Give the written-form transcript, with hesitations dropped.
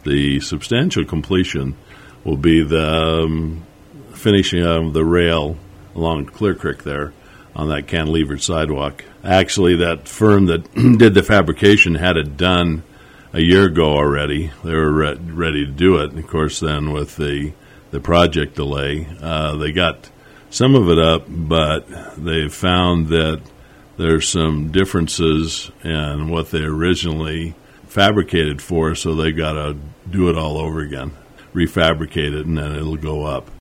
The substantial completion will be the finishing of the rail along Clear Creek there on that cantilevered sidewalk. Actually, that firm that did the fabrication had it done a year ago already. They were ready to do it. And of course, then with the project delay, they got some of it up, but they found that there's some differences in what they originally fabricated for, so they got to do it all over again, refabricate it, and then it'll go up.